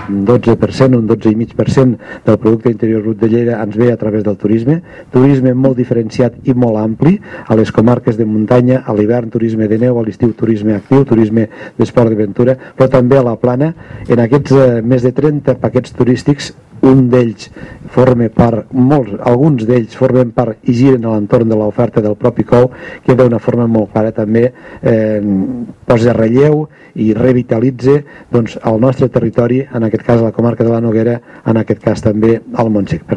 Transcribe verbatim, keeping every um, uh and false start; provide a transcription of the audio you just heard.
dotze per cent, un dotze coma cinc per cent del producte interior brut de Lleida ens ve a través del turisme, turisme molt diferenciat i molt ampli, a les comarques de muntanya, a l'hivern turisme de neu, a l'estiu turisme actiu, turisme d'esport d'aventura, però també a la plana. En aquests eh, més de trenta paquets turístics, un d'ells forma part, molts, alguns d'ells formen part i giren a l'entorn de l'oferta del propi C O U, que d'una forma molt clara també eh, posa relleu i revitalitza doncs, el nostre territori, en aquest cas la comarca de la Noguera, en aquest cas també el Montsec.